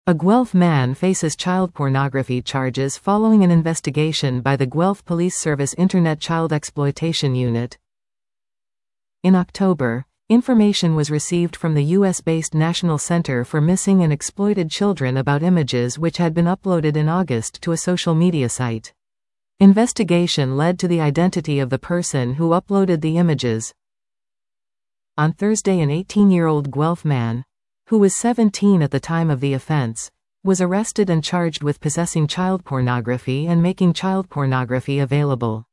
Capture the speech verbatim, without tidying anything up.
A Guelph man faces child pornography charges following an investigation by the Guelph Police Service Internet Child Exploitation Unit. In October, information was received from the U S-based National Center for Missing and Exploited Children about images which had been uploaded in August to a social media site. Investigation led to the identity of the person who uploaded the images. On Thursday, an eighteen-year-old Guelph man, who was seventeen at the time of the offense, was arrested and charged with possessing child pornography and making child pornography available.